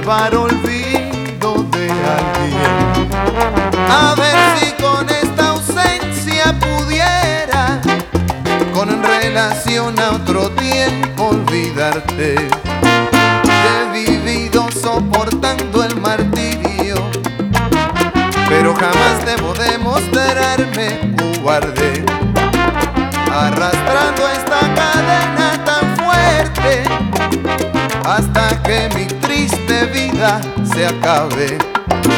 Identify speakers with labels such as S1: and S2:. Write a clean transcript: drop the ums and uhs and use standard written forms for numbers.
S1: llevar olvido de alguien. A ver si con esta ausencia pudiera, con relación a otro tiempo, olvidarte. He vivido soportando el martirio, pero jamás debo demostrarme cobarde, arrastrando esta cadena tan fuerte hasta que mi triste vida se acabe.